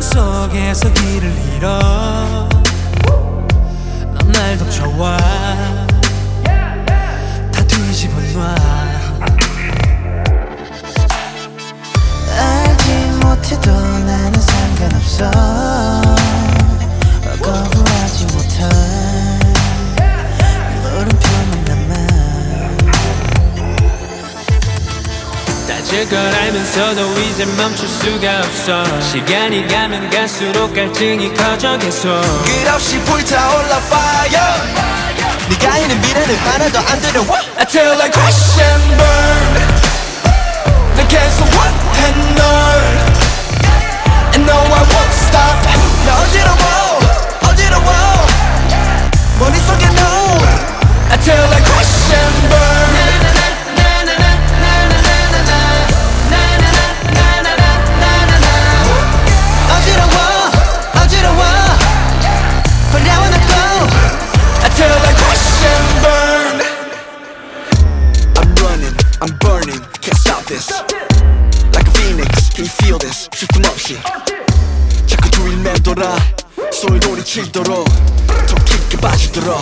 마음속에서 길을 잃어 넌 날 덮쳐와 다 뒤집어 놔 알지 못해도 나는 상관없어 거부하지 못할 물음표만 남아 따질 걸 알면서도 이제 멈출 수가 없어 시간이 가면 갈수록 갈증이 커져 계속 끝없이 불타올라 fire 네가 있는 미래는 하나도 안 두려워 Until I crash and burn 난 계속 원해 널 And no I won't stop 나 어지러워 머릿속에 no Until I crash and burn 어지러워 But I wanna go Until I crash and burn I'm running, I'm burning Can't stop this Like a phoenix, can you feel this? 쉴 틈 없이 자꾸 두일 맴돌아 소리돌이 치도록 더 깊게 빠지도록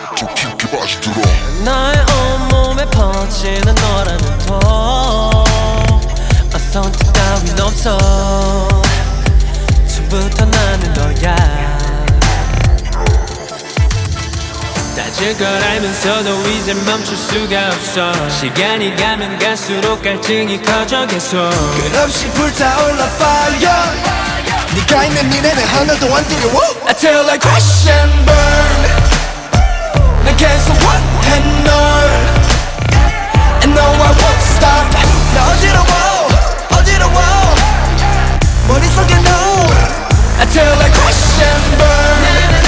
나의 온몸에 퍼지는 너라는 톡 선택 따윈 없어 처음부터 나는 너야 따질 걸 알면서도 이제 멈출 수가 없어 시간이 가면 갈수록 갈증이 커져 계속 끝없이 불타올라 fire 네가 있는 미래는 하나도 안 두려워 Until I crash and burn 난 계속 원해 널 And no I won't stop 나 어지러워 머릿속에 no Until I crash and burn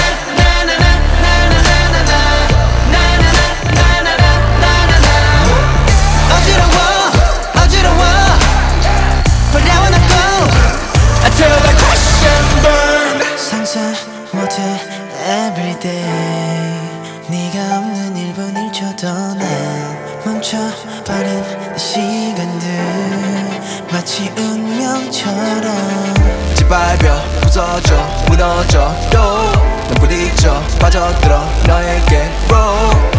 어지러워 But I wanna go Until I crash and burn 상상 못해 everyday 네가 없는 1분 1초도 난 멈춰버린 이 시간들 마치 운명처럼 짓밟혀 부서져 무너져 또난 부딪혀 빠져들어 너에게로